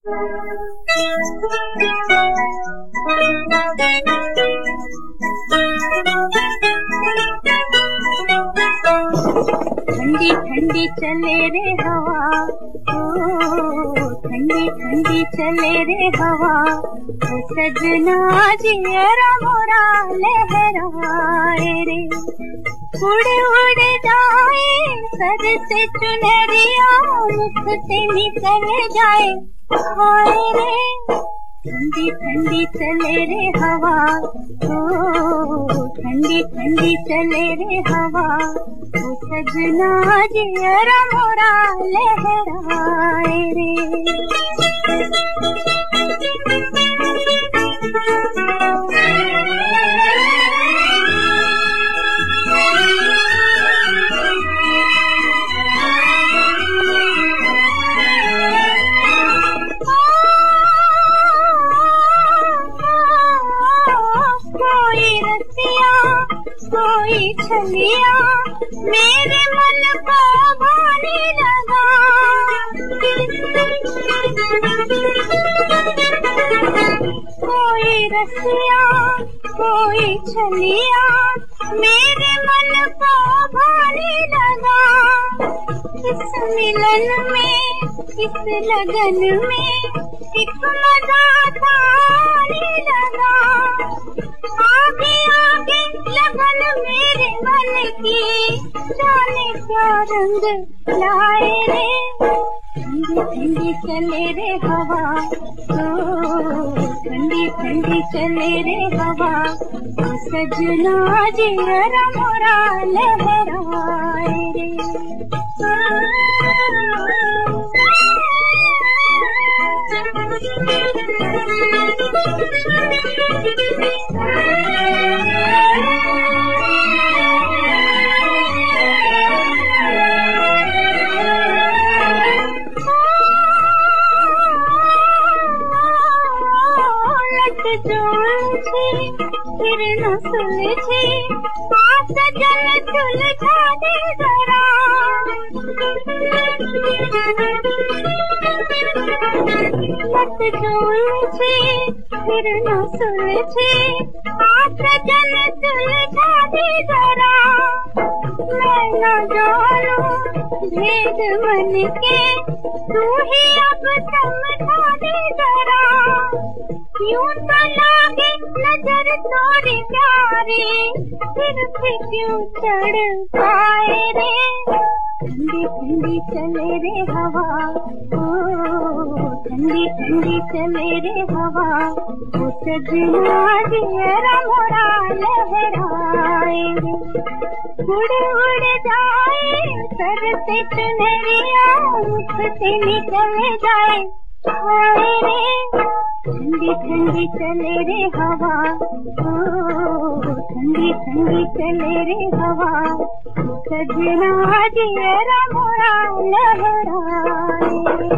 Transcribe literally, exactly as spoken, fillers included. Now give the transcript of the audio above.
ठंडी ठंडी चले रे हवा, ओ ठंडी ठंडी चले रे हवा, ओ सजना जियरा मोरा लहराए रे। उड़ उड़ जाए सर से चुनरिया, मुख से निकल जाए हाय रे। ठंडी ठंडी चले रे हवा, ओ ठंडी ठंडी चले रे हवा, ओ सजना जियरा मोरा लहराए रे। कोई छलिया मेरे मन को भाने लगा, कोई रसिया कोई छलिया मेरे मन को भाने लगा। इस मिलन में इस लगन में एक मजा आने लगा। आगे आगे लगन मेरे मन की, जाने क्या रंग लाए रे। ठंडी ठंडी चले रे हवा, ओ ठंडी ठंडी चले रे हवा, ओ सजना जियरा मोरा लहराए रे। फिर न सुलझे आस जल सुलझा दे जरा। लट जो उलझे फिर न सुलझे आस जल सुलझा दे जरा। मैं न जानूं भेद मन के, तू ही अब समझा दे जरा। यूं तो लागे नजर तोरी प्यारी, फिर भी क्यों चढ़ पाए रे। ठंडी ठंडी चले रे हवा, ओ ठंडी ठंडी चले रे हवा, ओ सजना जियरा मोरा लहराए रे। उड़ उड़ जाए सर से चुनरिया, मुख से निकल जाए हाय रे। ठंडी ठंडी चले रे हवा, ओ ठंडी ठंडी चले रे हवा, सजना जियरा मोरा लहराए।